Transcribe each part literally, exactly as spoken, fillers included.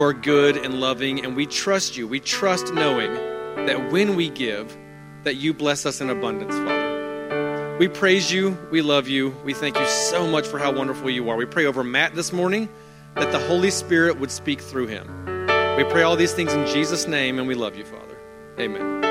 are good and loving, and we trust you. We trust knowing that when we give, that you bless us in abundance, Father. We praise you. We love you. We thank you so much for how wonderful you are. We pray over Matt this morning that the Holy Spirit would speak through him. We pray all these things in Jesus' name, and we love you, Father. Amen.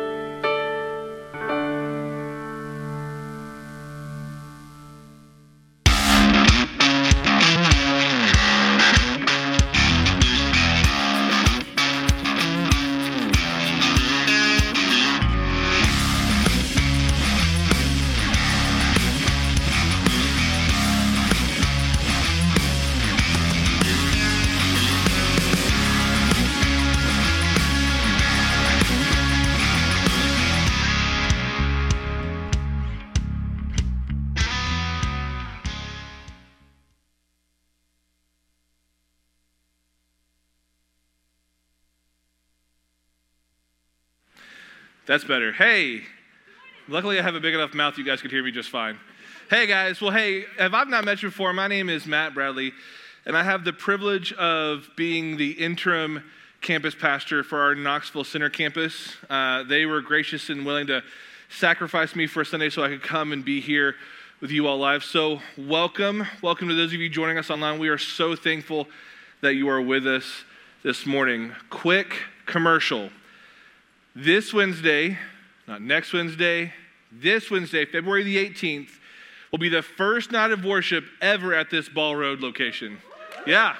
That's better. Hey, luckily I have a big enough mouth you guys could hear me just fine. Hey guys, well hey, if I've not met you before, my name is Matt Bradley, and I have the privilege of being the interim campus pastor for our Knoxville Center campus. Uh, they were gracious and willing to sacrifice me for a Sunday so I could come and be here with you all live. So welcome, welcome to those of you joining us online. We are so thankful that you are with us this morning. Quick commercial. This Wednesday, not next Wednesday, this Wednesday, February the eighteenth, will be the first night of worship ever at this Ball Road location. Yeah.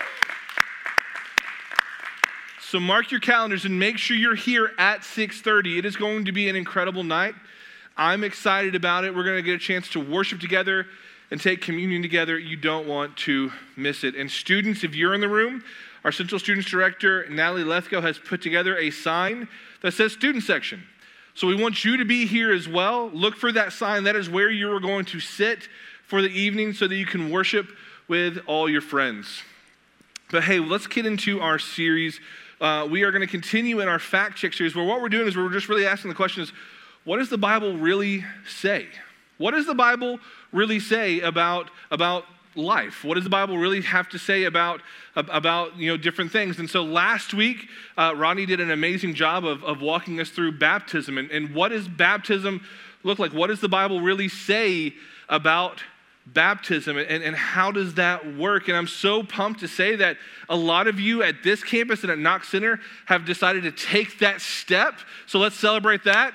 So mark your calendars and make sure you're here at six thirty. It is going to be an incredible night. I'm excited about it. We're going to get a chance to worship together and take communion together. You don't want to miss it. And students, if you're in the room, our Central Students Director, Natalie Lethko, has put together a sign that says student section. So we want you to be here as well. Look for that sign. That is where you are going to sit for the evening so that you can worship with all your friends. But hey, let's get into our series. Uh, we are going to continue in our fact check series where what we're doing is we're just really asking the question is, what does the Bible really say? What does the Bible really say about, about life? What does the Bible really have to say about, about you know, different things? And so last week, uh, Rodney did an amazing job of, of walking us through baptism. And, and what does baptism look like? What does the Bible really say about baptism? And, and how does that work? And I'm so pumped to say that a lot of you at this campus and at Knox Center have decided to take that step. So let's celebrate that.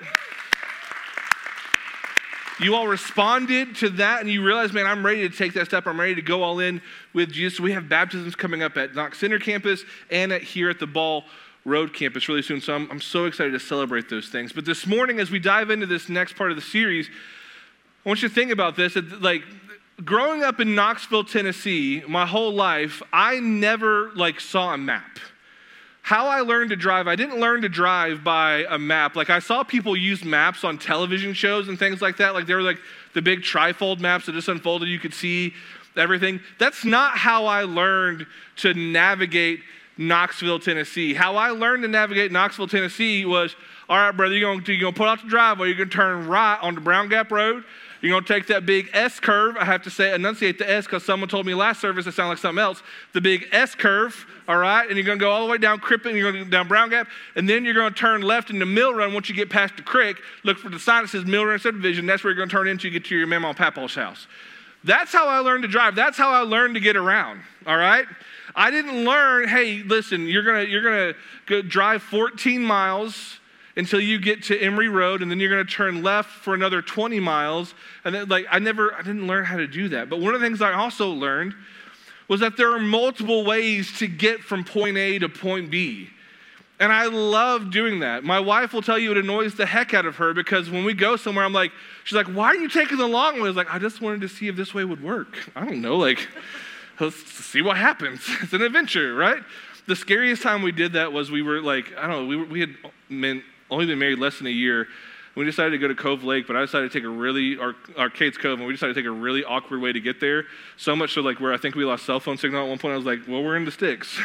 You all responded to that and you realized, man, I'm ready to take that step. I'm ready to go all in with Jesus. So we have baptisms coming up at Knox Center campus and at here at the Ball Road campus really soon. So I'm, I'm so excited to celebrate those things. But this morning, as we dive into this next part of the series, I want you to think about this. Like, growing up in Knoxville, Tennessee, my whole life, I never like saw a map. How I learned to drive, I didn't learn to drive by a map. Like I saw people use maps on television shows and things like that. Like they were like the big trifold maps that just unfolded. You could see everything. That's not how I learned to navigate Knoxville, Tennessee. How I learned to navigate Knoxville, Tennessee was, all right, brother, you're going to, you're going to pull out the driveway. You're going to turn right onto Brown Gap Road. You're going to take that big S curve. I have to say, enunciate the S because someone told me last service it sounded like something else. The big S curve, all right? And you're going to go all the way down Crippen, you're going to go down Brown Gap, and then you're going to turn left into Mill Run. Once you get past the creek, look for the sign that says Mill Run Subdivision. That's where you're going to turn into, get to your mama and papa's house. That's how I learned to drive. That's how I learned to get around, all right? I didn't learn, hey, listen, you're going to you're going to go drive fourteen miles until you get to Emory Road, and then you're going to turn left for another twenty miles. And then, like, I never, I didn't learn how to do that. But one of the things I also learned was that there are multiple ways to get from point A to point B. And I love doing that. My wife will tell you it annoys the heck out of her because when we go somewhere, I'm like, she's like, why are you taking the long way? I was like, I just wanted to see if this way would work. I don't know, like, let's see what happens. It's an adventure, right? The scariest time we did that was we were like, I don't know, we, were, we had been, only been married less than a year. We decided to go to Cove Lake, but I decided to take a really, or Arcades Cove, and we decided to take a really awkward way to get there. So much so like where I think we lost cell phone signal at one point. I was like, well, we're in the sticks.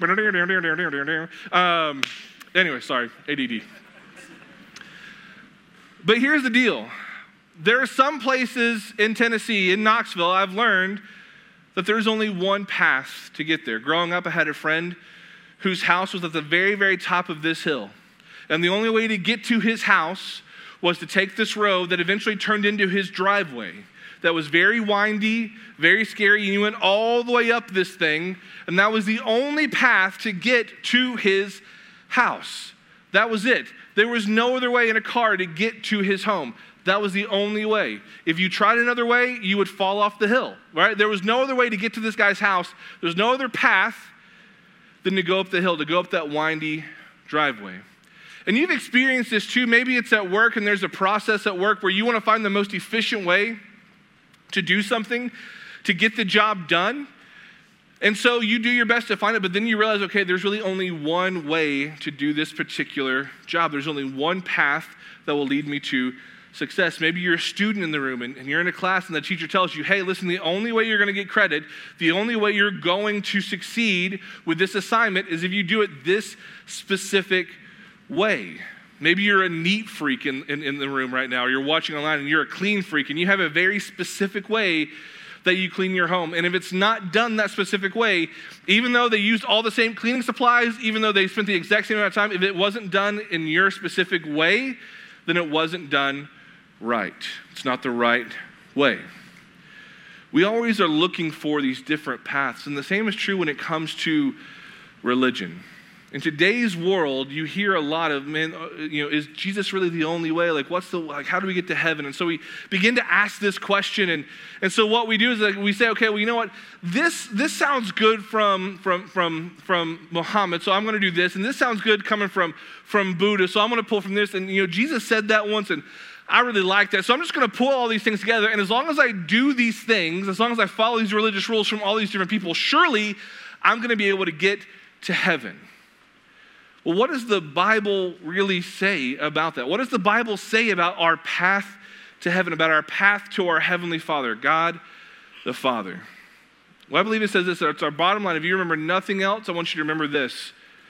um, anyway, sorry, A D D. But here's the deal. There are some places in Tennessee, in Knoxville, I've learned that there's only one path to get there. Growing up, I had a friend whose house was at the very, very top of this hill. And the only way to get to his house was to take this road that eventually turned into his driveway. That was very windy, very scary, and you went all the way up this thing, and that was the only path to get to his house. That was it. There was no other way in a car to get to his home. That was the only way. If you tried another way, you would fall off the hill, right? There was no other way to get to this guy's house. There's no other path than to go up the hill, to go up that windy driveway. And you've experienced this too. Maybe it's at work and there's a process at work where you want to find the most efficient way to do something, to get the job done. And so you do your best to find it, but then you realize, okay, there's really only one way to do this particular job. There's only one path that will lead me to success. Maybe you're a student in the room and, and you're in a class and the teacher tells you, hey, listen, the only way you're going to get credit, the only way you're going to succeed with this assignment is if you do it this specific way. Maybe you're a neat freak in, in, in the room right now, or you're watching online and you're a clean freak and you have a very specific way that you clean your home. And if it's not done that specific way, even though they used all the same cleaning supplies, even though they spent the exact same amount of time, if it wasn't done in your specific way, then it wasn't done right. It's not the right way. We always are looking for these different paths. And the same is true when it comes to religion. In today's world, you hear a lot of, man, you know, is Jesus really the only way? Like, what's the, like, how do we get to heaven? And so we begin to ask this question. And, and so what we do is like we say, okay, well, you know what? This, this sounds good from, from, from, from Muhammad, so I'm going to do this. And this sounds good coming from, from Buddha, so I'm going to pull from this. And, you know, Jesus said that once, and I really like that. So I'm just going to pull all these things together. And as long as I do these things, as long as I follow these religious rules from all these different people, surely I'm going to be able to get to heaven. Well, what does the Bible really say about that? What does the Bible say about our path to heaven, about our path to our Heavenly Father, God the Father? Well, I believe it says this. It's our bottom line. If you remember nothing else, I want you to remember this.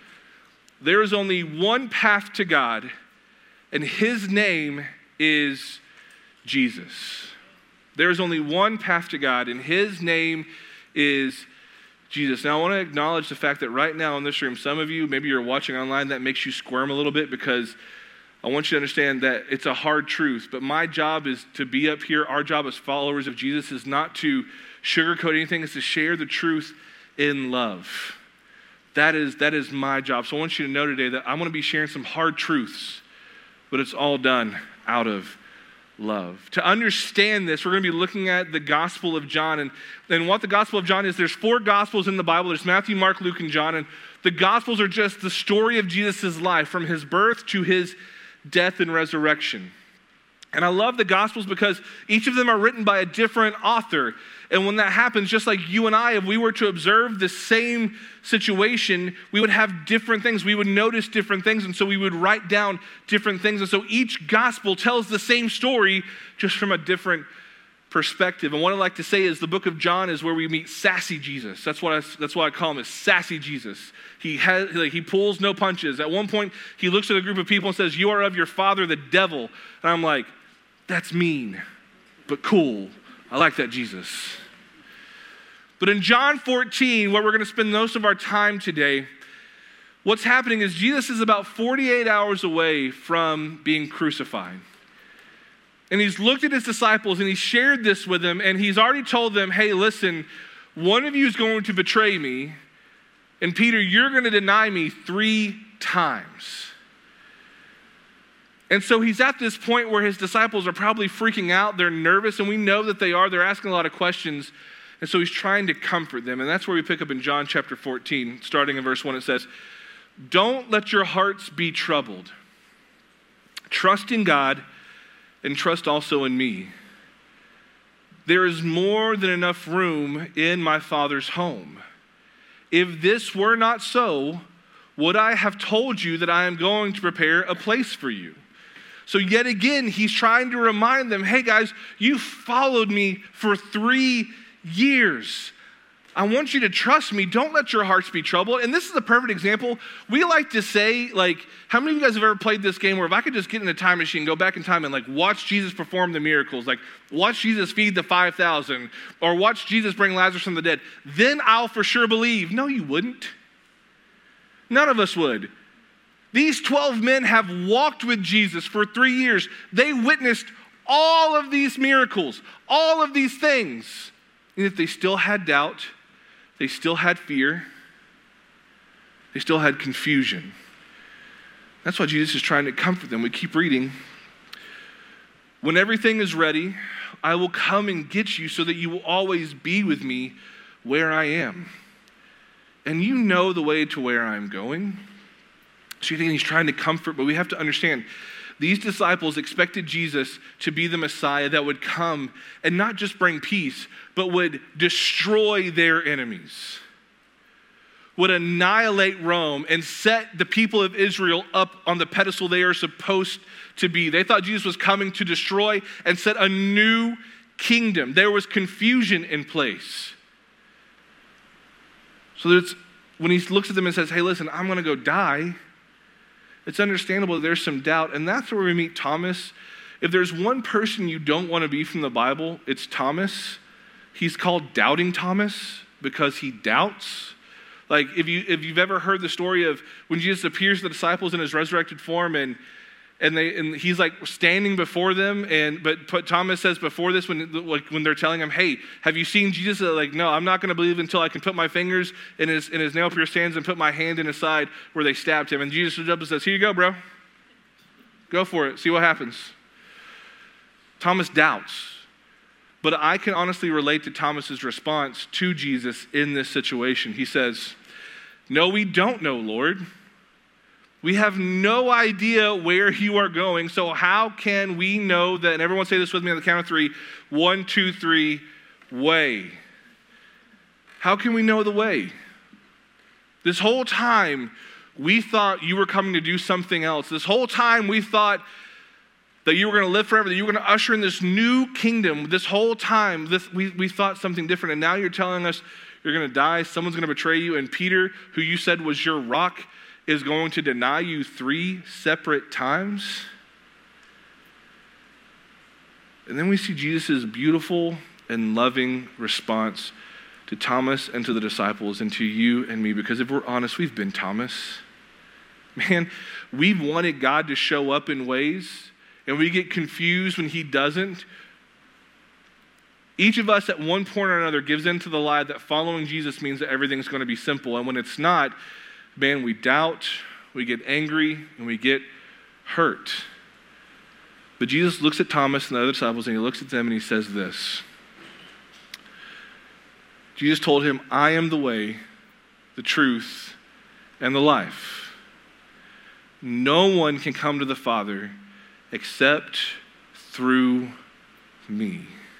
There is only one path to God, and His name is Jesus. There is only one path to God, and His name is Jesus. Now, I want to acknowledge the fact that right now in this room, some of you, maybe you're watching online, that makes you squirm a little bit because I want you to understand that it's a hard truth. But my job is to be up here. Our job as followers of Jesus is not to sugarcoat anything. It's to share the truth in love. That is, that is my job. So I want you to know today that I'm going to be sharing some hard truths, but it's all done out of love. To understand this, we're going to be looking at the Gospel of John. And, and what the Gospel of John is, there's four Gospels in the Bible. There's Matthew, Mark, Luke, and John. And the Gospels are just the story of Jesus' life from his birth to his death and resurrection. And I love the Gospels because each of them are written by a different author. And when that happens, just like you and I, if we were to observe the same situation, we would have different things. We would notice different things, and so we would write down different things. And so each gospel tells the same story, just from a different perspective. And what I like to say is the book of John is where we meet sassy Jesus. That's what I, that's what I call him, is sassy Jesus. He has, like, he pulls no punches. At one point, he looks at a group of people and says, "You are of your father, the devil." And I'm like, that's mean, but cool. I like that Jesus. But in John fourteen, where we're going to spend most of our time today, what's happening is Jesus is about forty-eight hours away from being crucified. And he's looked at his disciples and he shared this with them, and he's already told them, hey, listen, one of you is going to betray me, and Peter, you're going to deny me three times. And so he's at this point where his disciples are probably freaking out. They're nervous, and we know that they are. They're asking a lot of questions. And so he's trying to comfort them. And that's where we pick up in John chapter fourteen, starting in verse one. It says, "Don't let your hearts be troubled. Trust in God and trust also in me. There is more than enough room in my Father's home. If this were not so, would I have told you that I am going to prepare a place for you?" So yet again, he's trying to remind them, hey guys, you followed me for three years. I want you to trust me. Don't let your hearts be troubled. And this is a perfect example. We like to say, like, how many of you guys have ever played this game where if I could just get in a time machine, go back in time and like watch Jesus perform the miracles, like watch Jesus feed the five thousand, or watch Jesus bring Lazarus from the dead, then I'll for sure believe. No, you wouldn't. None of us would. These twelve men have walked with Jesus for three years. They witnessed all of these miracles, all of these things. And if they still had doubt, they still had fear, they still had confusion. That's why Jesus is trying to comfort them. We keep reading. When everything is ready, I will come and get you so that you will always be with me where I am. And you know the way to where I'm going. So you think he's trying to comfort, but we have to understand, these disciples expected Jesus to be the Messiah that would come and not just bring peace, but would destroy their enemies, would annihilate Rome and set the people of Israel up on the pedestal they are supposed to be. They thought Jesus was coming to destroy and set a new kingdom. There was confusion in place. So there's, when he looks at them and says, hey, listen, I'm going to go die, it's understandable that there's some doubt. And that's where we meet Thomas. If there's one person you don't want to be from the Bible, it's Thomas. He's called Doubting Thomas because he doubts. Like if, you, if you've ever heard the story of when Jesus appears to the disciples in his resurrected form and And they and he's like standing before them, and but, but Thomas says before this, when like when they're telling him, "Hey, have you seen Jesus?" They're like, "No, I'm not going to believe until I can put my fingers in his in his nail pierced hands and put my hand in his side where they stabbed him." And Jesus stood up and says, "Here you go, bro. Go for it. See what happens." Thomas doubts, but I can honestly relate to Thomas's response to Jesus in this situation. He says, "No, we don't know, Lord. We have no idea where you are going, so how can we know that?" And everyone say this with me on the count of three. One, two, three, way. How can we know the way? This whole time, we thought you were coming to do something else. This whole time, we thought that you were going to live forever, that you were going to usher in this new kingdom. This whole time, this, we, we thought something different, and now you're telling us you're going to die, someone's going to betray you, and Peter, who you said was your rock, is going to deny you three separate times. And then we see Jesus' beautiful and loving response to Thomas and to the disciples and to you and me, because if we're honest, we've been Thomas. Man, we've wanted God to show up in ways, and we get confused when he doesn't. Each of us at one point or another gives into the lie that following Jesus means that everything's going to be simple, and when it's not, man, we doubt, we get angry, and we get hurt. But Jesus looks at Thomas and the other disciples, and he looks at them and he says this. Jesus told him, "I am the way, the truth, and the life. No one can come to the Father except through me."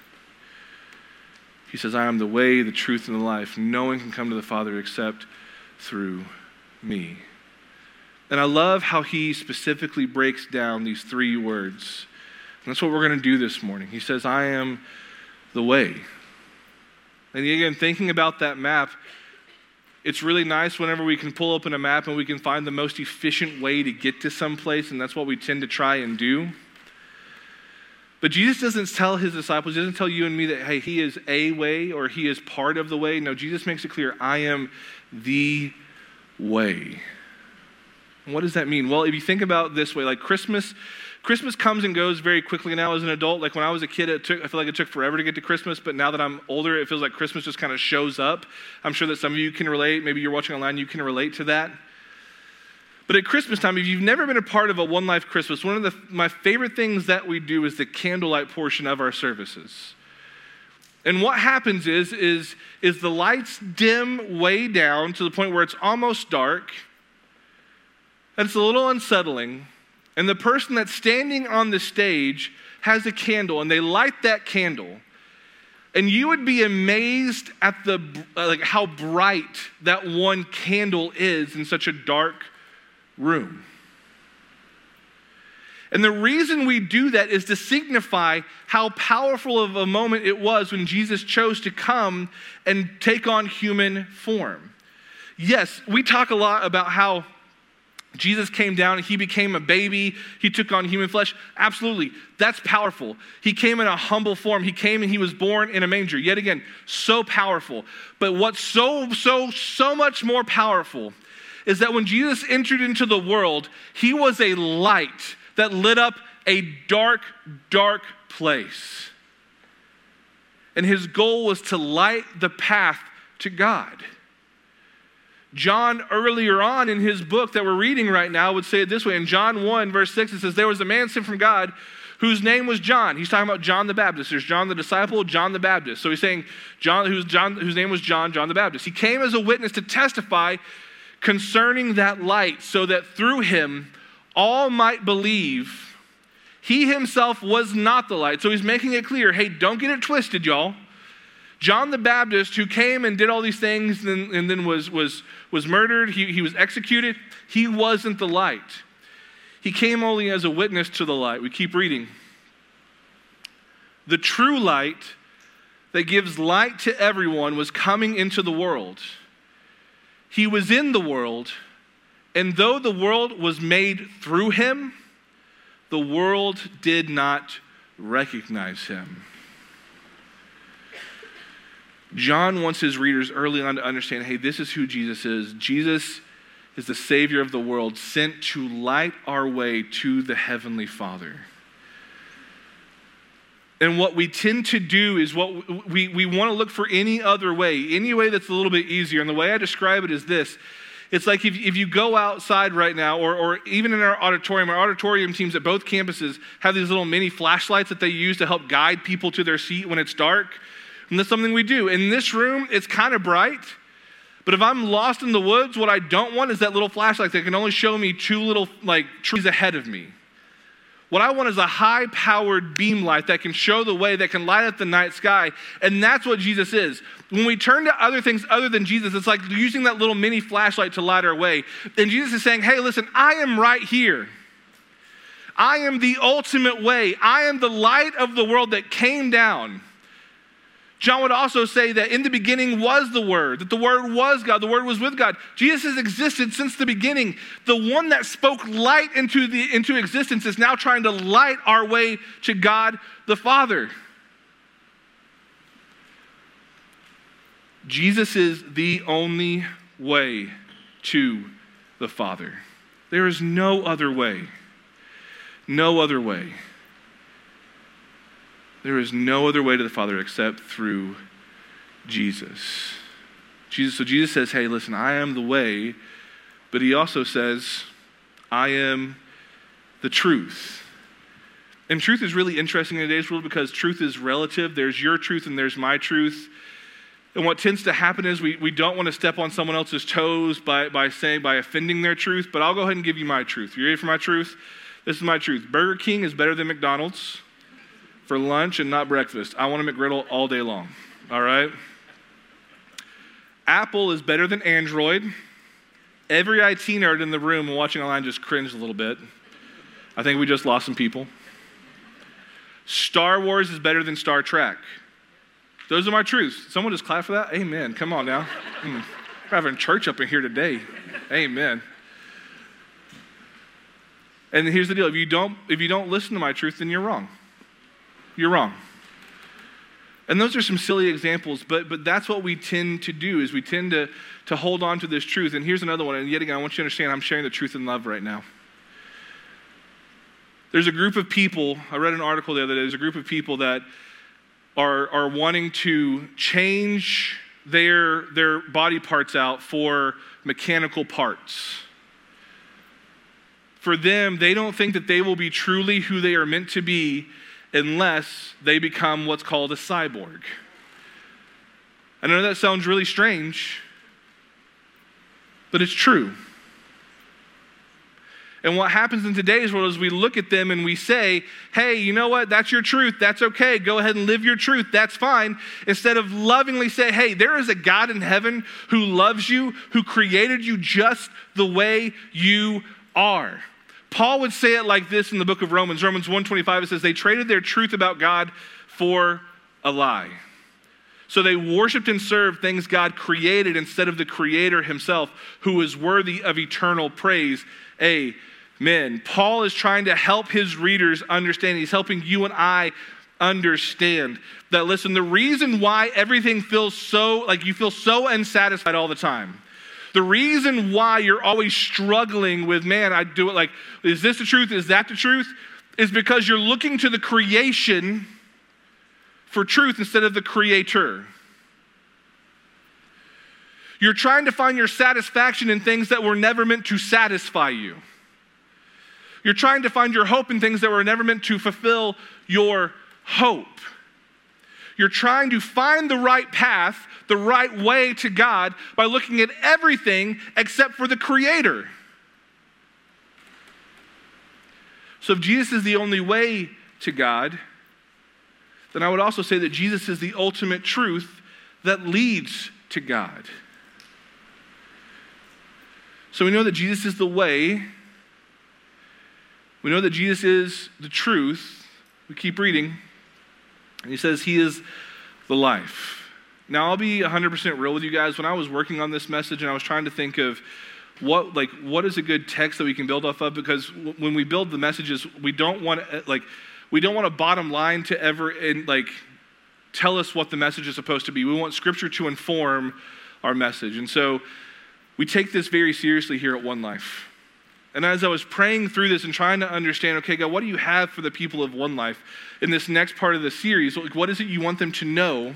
He says, "I am the way, the truth, and the life. No one can come to the Father except through me." And I love how he specifically breaks down these three words. And that's what we're going to do this morning. He says, "I am the way." And again, thinking about that map, it's really nice whenever we can pull open a map and we can find the most efficient way to get to someplace, and that's what we tend to try and do. But Jesus doesn't tell his disciples, he doesn't tell you and me that, hey, he is a way or he is part of the way. No, Jesus makes it clear, I am the way. And what does that mean? Well, if you think about it this way, like Christmas, Christmas comes and goes very quickly now as an adult. Like when I was a kid, it took, I feel like it took forever to get to Christmas, but now that I'm older, it feels like Christmas just kind of shows up. I'm sure that some of you can relate. Maybe you're watching online, you can relate to that. But at Christmas time, if you've never been a part of a One Life Christmas, one of the, my favorite things that we do is the candlelight portion of our services. And what happens is, is, is the lights dim way down to the point where it's almost dark, and it's a little unsettling. And the person that's standing on the stage has a candle, and they light that candle. And you would be amazed at the like how bright that one candle is in such a dark room. And the reason we do that is to signify how powerful of a moment it was when Jesus chose to come and take on human form. Yes, we talk a lot about how Jesus came down and he became a baby. He took on human flesh. Absolutely. That's powerful. He came in a humble form. He came and he was born in a manger. Yet again, so powerful. But what's so, so, so much more powerful is that when Jesus entered into the world, he was a light that lit up a dark, dark place. And his goal was to light the path to God. John, earlier on in his book that we're reading right now, would say it this way. In John one, verse six, it says, there was a man sent from God whose name was John. He's talking about John the Baptist. There's John the disciple, John the Baptist. So he's saying John, who's John, whose name was John, John the Baptist. He came as a witness to testify concerning that light, so that through him all might believe. He himself was not the light. So he's making it clear, hey, don't get it twisted, y'all. John the Baptist, who came and did all these things and, and then was, was, was murdered, he, he was executed, he wasn't the light. He came only as a witness to the light. We keep reading. The true light that gives light to everyone was coming into the world. He was in the world, and though the world was made through him, the world did not recognize him. John wants his readers early on to understand, hey, this is who Jesus is. Jesus is the Savior of the world, sent to light our way to the Heavenly Father. And what we tend to do is what we, we want to look for any other way, any way that's a little bit easier. And the way I describe it is this. It's like if, if you go outside right now, or, or even in our auditorium, our auditorium teams at both campuses have these little mini flashlights that they use to help guide people to their seat when it's dark. And that's something we do. In this room, it's kind of bright. But if I'm lost in the woods, what I don't want is that little flashlight that can only show me two little like trees ahead of me. What I want is a high-powered beam light that can show the way, that can light up the night sky. And that's what Jesus is. When we turn to other things other than Jesus, it's like using that little mini flashlight to light our way. And Jesus is saying, hey, listen, I am right here. I am the ultimate way. I am the light of the world that came down. John would also say that in the beginning was the Word, that the Word was God, the Word was with God. Jesus has existed since the beginning. The one that spoke light into, the, into existence is now trying to light our way to God the Father. Jesus is the only way to the Father. There is no other way. No other way. There is no other way to the Father except through Jesus. Jesus. So Jesus says, hey, listen, I am the way, but he also says, I am the truth. And truth is really interesting in today's world because truth is relative. There's your truth and there's my truth. And what tends to happen is we, we don't want to step on someone else's toes by, by saying, by offending their truth, but I'll go ahead and give you my truth. You ready for my truth? This is my truth. Burger King is better than McDonald's for lunch and not breakfast. I want a McGriddle all day long, all right? Apple is better than Android. Every I T nerd in the room watching online just cringed a little bit. I think we just lost some people. Star Wars is better than Star Trek. Those are my truths. Someone just clap for that? Amen. Come on now. Mm. We're having church up in here today. Amen. And here's the deal. If you don't, if you don't listen to my truth, then you're wrong. You're wrong. And those are some silly examples, but but that's what we tend to do, is we tend to, to hold on to this truth. And here's another one, and yet again, I want you to understand I'm sharing the truth in love right now. There's a group of people, I read an article the other day, there's a group of people that are, are wanting to change their, their body parts out for mechanical parts. For them, they don't think that they will be truly who they are meant to be unless they become what's called a cyborg. I know that sounds really strange, but it's true. And what happens in today's world is we look at them and we say, hey, you know what? That's your truth. That's okay. Go ahead and live your truth. That's fine. Instead of lovingly say, hey, there is a God in heaven who loves you, who created you just the way you are. Paul would say it like this in the book of Romans. Romans one twenty-five, it says, they traded their truth about God for a lie. So they worshiped and served things God created instead of the Creator himself, who is worthy of eternal praise. Amen. Paul is trying to help his readers understand. He's helping you and I understand that, listen, the reason why everything feels so, like you feel so unsatisfied all the time, The reason why you're always struggling with, man, I do it like, is this the truth? Is that the truth? Is because you're looking to the creation for truth instead of the creator. You're trying to find your satisfaction in things that were never meant to satisfy you. You're trying to find your hope in things that were never meant to fulfill your hope. You're trying to find the right path, the right way to God by looking at everything except for the Creator. So if Jesus is the only way to God, then I would also say that Jesus is the ultimate truth that leads to God. So we know that Jesus is the way. We know that Jesus is the truth. We keep reading. And he says he is the life. Now I'll be one hundred percent real with you guys. When I was working on this message and I was trying to think of what like what is a good text that we can build off of, because w- when we build the messages, we don't want like we don't want a bottom line to ever and like tell us what the message is supposed to be. We want Scripture to inform our message. And so we take this very seriously here at One Life. And as I was praying through this and trying to understand, okay, God, what do you have for the people of One Life in this next part of the series? Like, what is it you want them to know?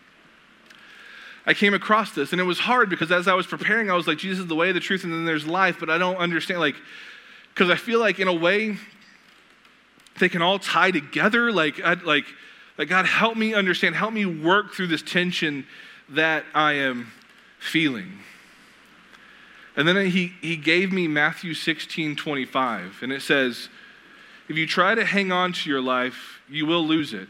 I came across this, and it was hard because as I was preparing, I was like, Jesus is the way, the truth, and then there's life, but I don't understand, like, because I feel like in a way, they can all tie together. Like, I'd, like, like, God, help me understand, help me work through this tension that I am feeling. And then he, he gave me Matthew sixteen twenty-five, and it says, if you try to hang on to your life, you will lose it.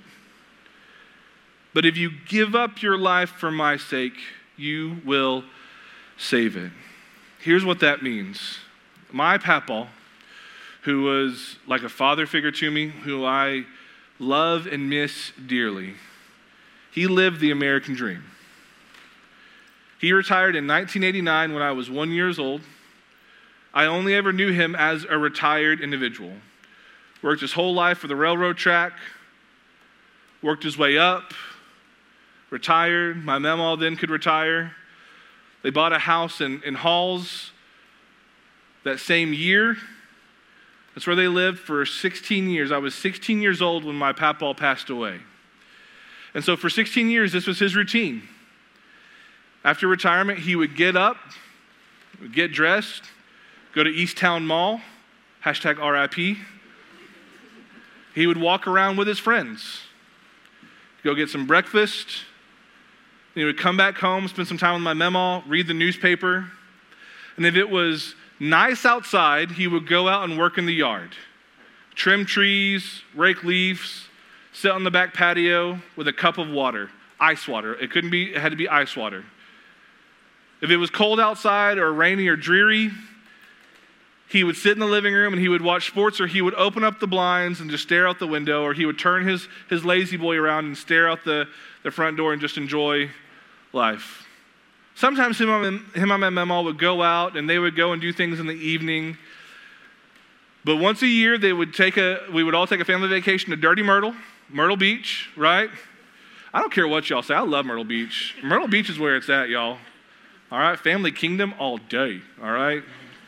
But if you give up your life for my sake, you will save it. Here's what that means. My papa, who was like a father figure to me, who I love and miss dearly, he lived the American dream. He retired in nineteen eighty-nine when I was one year old. I only ever knew him as a retired individual. Worked his whole life for the railroad track, worked his way up, retired. My mama then could retire. They bought a house in, in Halls that same year. That's where they lived for sixteen years. I was sixteen years old when my papa passed away. And so for sixteen years, this was his routine. After retirement, he would get up, get dressed, go to East Town Mall, hashtag R I P. He would walk around with his friends, go get some breakfast. Then he would come back home, spend some time with my mama, read the newspaper. And if it was nice outside, he would go out and work in the yard. Trim trees, rake leaves, sit on the back patio with a cup of water, ice water. It couldn't be, it had to be ice water. If it was cold outside or rainy or dreary, he would sit in the living room and he would watch sports, or he would open up the blinds and just stare out the window, or he would turn his, his lazy boy around and stare out the, the front door and just enjoy life. Sometimes him and, him and my mama would go out and they would go and do things in the evening. But once a year, they would take a, we would all take a family vacation to Dirty Myrtle, Myrtle Beach, right? I don't care what y'all say. I love Myrtle Beach. Myrtle Beach is where it's at, y'all. All right, family kingdom all day, all right?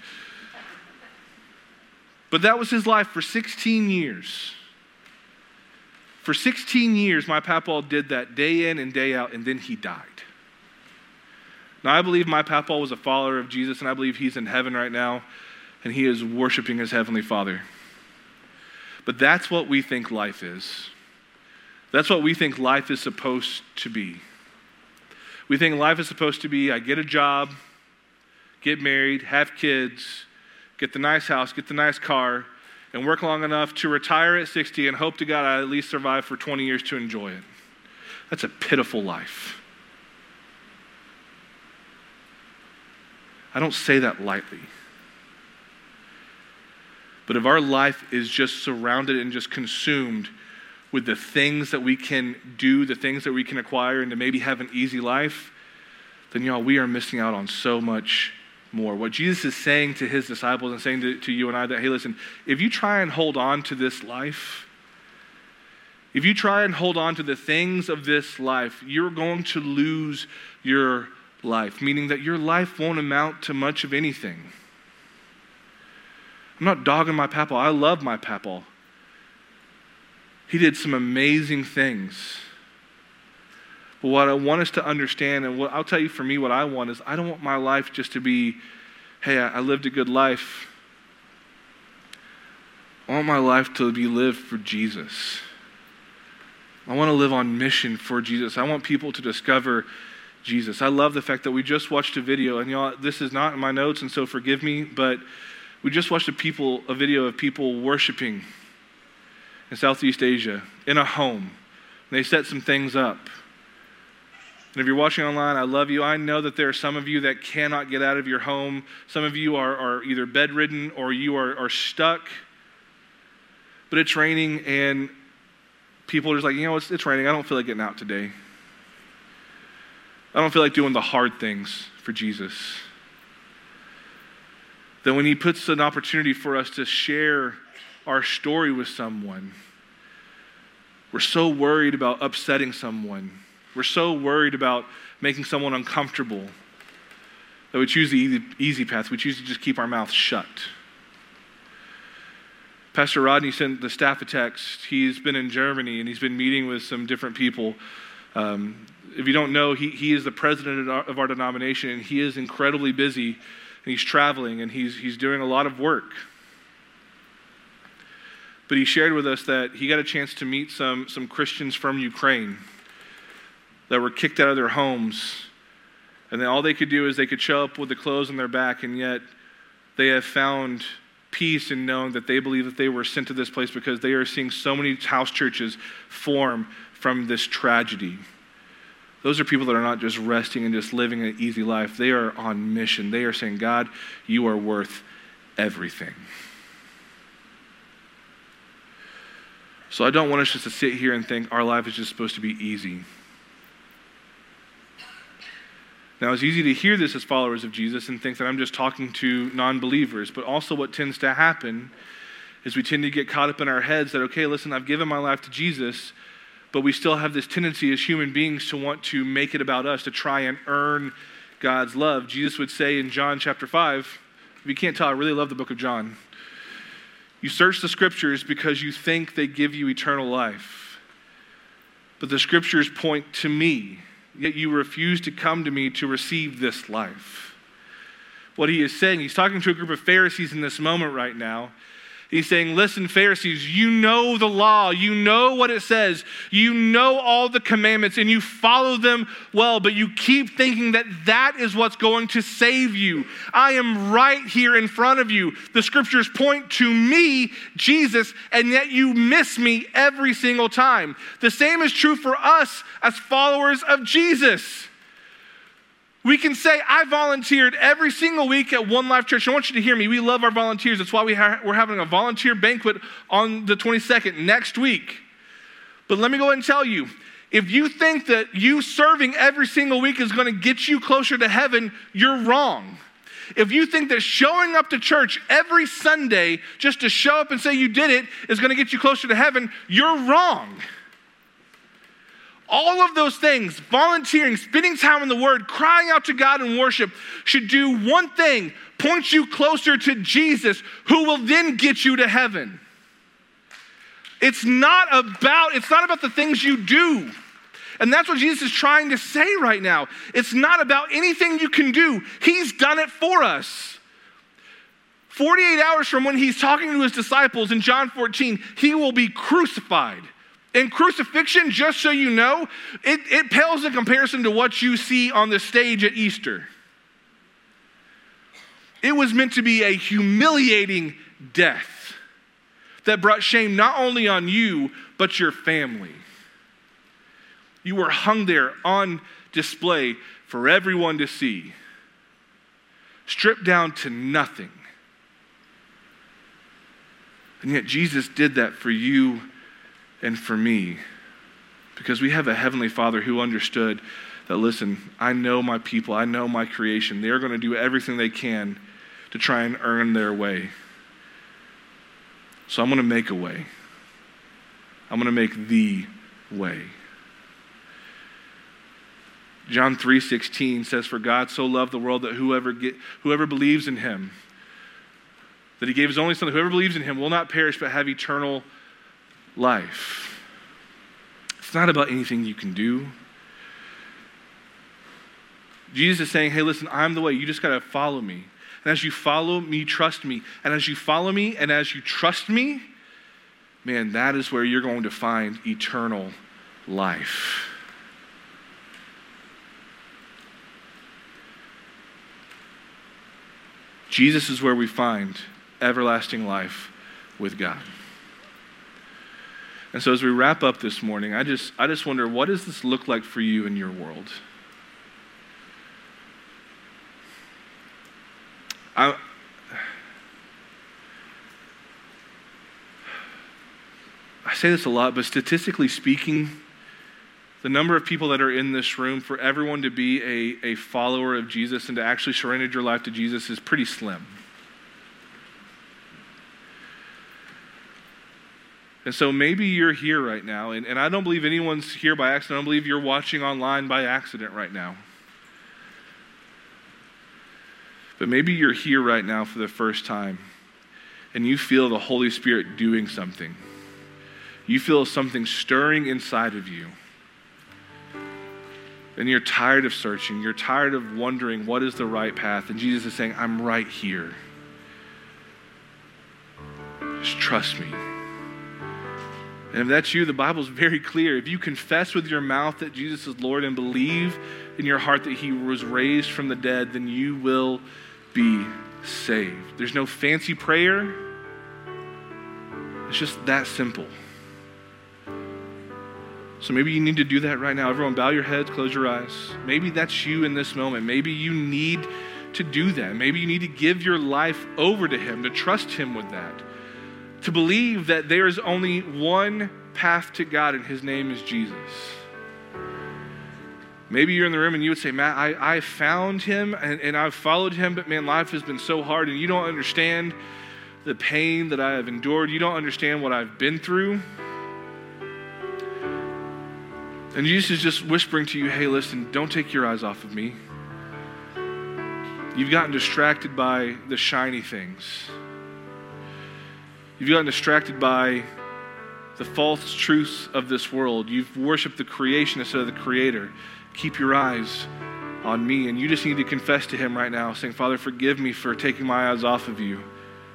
But that was his life for sixteen years. For sixteen years, my papa did that day in and day out, and then he died. Now, I believe my papa was a follower of Jesus, and I believe he's in heaven right now, and he is worshiping his heavenly Father. But that's what we think life is. That's what we think life is supposed to be. We think life is supposed to be, I get a job, get married, have kids, get the nice house, get the nice car, and work long enough to retire at sixty and hope to God I at least survive for twenty years to enjoy it. That's a pitiful life. I don't say that lightly. But if our life is just surrounded and just consumed with the things that we can do, the things that we can acquire, and to maybe have an easy life, then y'all, we are missing out on so much more. What Jesus is saying to his disciples and saying to, to you and I that, hey, listen, if you try and hold on to this life, if you try and hold on to the things of this life, you're going to lose your life, meaning that your life won't amount to much of anything. I'm not dogging my papa. I love my papa. He did some amazing things. But what I want us to understand, and what I'll tell you for me, what I want is I don't want my life just to be, hey, I lived a good life. I want my life to be lived for Jesus. I want to live on mission for Jesus. I want people to discover Jesus. I love the fact that we just watched a video, and y'all, this is not in my notes, and so forgive me, but we just watched a people a video of people worshiping in Southeast Asia in a home. And they set some things up. And if you're watching online, I love you. I know that there are some of you that cannot get out of your home. Some of you are, are either bedridden or you are, are stuck. But it's raining, and people are just like, you know, it's, it's raining. I don't feel like getting out today. I don't feel like doing the hard things for Jesus. Then when he puts an opportunity for us to share our story with someone, we're so worried about upsetting someone. We're so worried about making someone uncomfortable that we choose the easy, easy path. We choose to just keep our mouths shut. Pastor Rodney sent the staff a text. He's been in Germany and he's been meeting with some different people. Um, if you don't know, he, he is the president of our, of our denomination, and he is incredibly busy, and he's traveling, and he's, he's doing a lot of work. But he shared with us that he got a chance to meet some, some Christians from Ukraine that were kicked out of their homes. And then all they could do is they could show up with the clothes on their back, and yet they have found peace in knowing that they believe that they were sent to this place because they are seeing so many house churches form from this tragedy. Those are people that are not just resting and just living an easy life. They are on mission. They are saying, God, you are worth everything. So I don't want us just to sit here and think our life is just supposed to be easy. Now, it's easy to hear this as followers of Jesus and think that I'm just talking to non-believers, but also what tends to happen is we tend to get caught up in our heads that, okay, listen, I've given my life to Jesus, but we still have this tendency as human beings to want to make it about us, to try and earn God's love. Jesus would say in John chapter five, if you can't tell, I really love the book of John. You search the scriptures because you think they give you eternal life. But the scriptures point to me, yet you refuse to come to me to receive this life. What he is saying, he's talking to a group of Pharisees in this moment right now. He's saying, listen, Pharisees, you know the law. You know what it says. You know all the commandments, and you follow them well, but you keep thinking that that is what's going to save you. I am right here in front of you. The scriptures point to me, Jesus, and yet you miss me every single time. The same is true for us as followers of Jesus. We can say, I volunteered every single week at One Life Church. I want you to hear me. We love our volunteers. That's why we ha- we're having a volunteer banquet on the twenty-second next week. But let me go ahead and tell you, if you think that you serving every single week is going to get you closer to heaven, you're wrong. If you think that showing up to church every Sunday just to show up and say you did it is going to get you closer to heaven, you're wrong. All of those things, volunteering, spending time in the Word, crying out to God in worship, should do one thing, point you closer to Jesus, who will then get you to heaven. It's not about, it's not about the things you do. And that's what Jesus is trying to say right now. It's not about anything you can do. He's done it for us. forty-eight hours from when he's talking to his disciples in John fourteen, he will be crucified. And crucifixion, just so you know, it, it pales in comparison to what you see on the stage at Easter. It was meant to be a humiliating death that brought shame not only on you, but your family. You were hung there on display for everyone to see, stripped down to nothing. And yet Jesus did that for you and for me, because we have a heavenly Father who understood that, listen, I know my people, I know my creation. They're going to do everything they can to try and earn their way. So I'm going to make a way. I'm going to make the way. John three sixteen says, for God so loved the world that whoever get, whoever believes in him, that he gave his only son, that whoever believes in him will not perish but have eternal life. It's not about anything you can do. Jesus is saying, hey, listen, I'm the way. You just got to follow me. And as you follow me, trust me. And as you follow me and as you trust me, man, that is where you're going to find eternal life. Jesus is where we find everlasting life with God. And so as we wrap up this morning, I just I just wonder, what does this look like for you in your world? I, I say this a lot, but statistically speaking, the number of people that are in this room, for everyone to be a, a follower of Jesus and to actually surrender your life to Jesus is pretty slim. And so maybe you're here right now, and, and I don't believe anyone's here by accident. I don't believe you're watching online by accident right now. But maybe you're here right now for the first time, and you feel the Holy Spirit doing something. You feel something stirring inside of you. And you're tired of searching. You're tired of wondering what is the right path. And Jesus is saying, I'm right here. Just trust me. And if that's you, the Bible's very clear. If you confess with your mouth that Jesus is Lord and believe in your heart that he was raised from the dead, then you will be saved. There's no fancy prayer. It's just that simple. So maybe you need to do that right now. Everyone bow your heads, close your eyes. Maybe that's you in this moment. Maybe you need to do that. Maybe you need to give your life over to him, to trust him with that. To believe that there is only one path to God and his name is Jesus. Maybe you're in the room and you would say, Matt, I, I found him and, and I've followed him, but man, life has been so hard and you don't understand the pain that I have endured. You don't understand what I've been through. And Jesus is just whispering to you, hey, listen, don't take your eyes off of me. You've gotten distracted by the shiny things. You've gotten distracted by the false truths of this world. You've worshiped the creation instead of the creator. Keep your eyes on me. And you just need to confess to him right now, saying, Father, forgive me for taking my eyes off of you.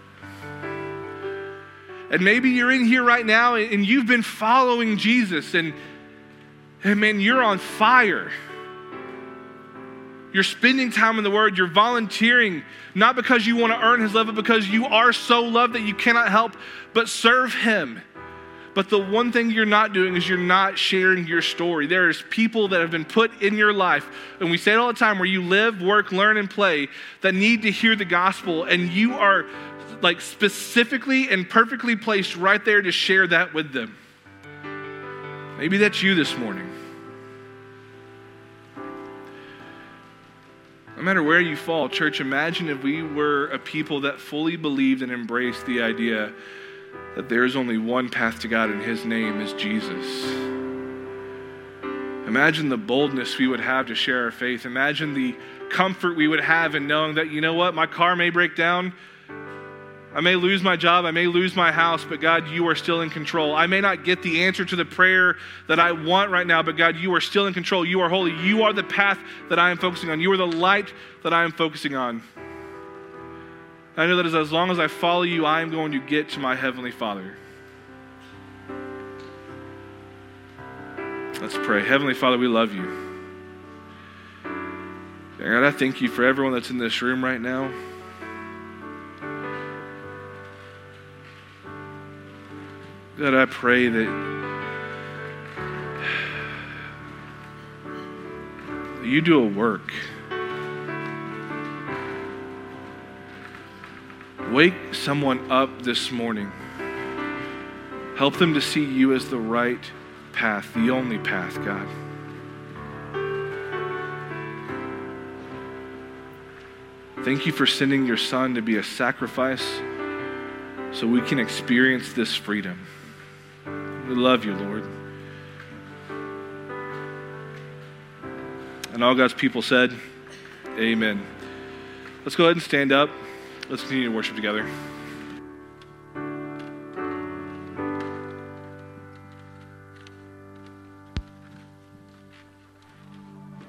And maybe you're in here right now and you've been following Jesus and, and man, you're on fire. You're spending time in the Word. You're volunteering, not because you want to earn his love, but because you are so loved that you cannot help but serve him. But the one thing you're not doing is you're not sharing your story. There's people that have been put in your life, and we say it all the time, where you live, work, learn, and play, that need to hear the gospel, and you are like specifically and perfectly placed right there to share that with them. Maybe that's you this morning. No matter where you fall, church, imagine if we were a people that fully believed and embraced the idea that there is only one path to God and his name is Jesus. Imagine the boldness we would have to share our faith. Imagine the comfort we would have in knowing that, you know what, my car may break down. I may lose my job. I may lose my house, but God, you are still in control. I may not get the answer to the prayer that I want right now, but God, you are still in control. You are holy. You are the path that I am focusing on. You are the light that I am focusing on. I know that as long as I follow you, I am going to get to my Heavenly Father. Let's pray. Heavenly Father, we love you. God, I thank you for everyone that's in this room right now. God, I pray that you do a work. Wake someone up this morning. Help them to see you as the right path, the only path, God. Thank you for sending your Son to be a sacrifice so we can experience this freedom. We love you, Lord. And And all God's people said, amen. Let's go ahead and stand up. Let's continue to worship together.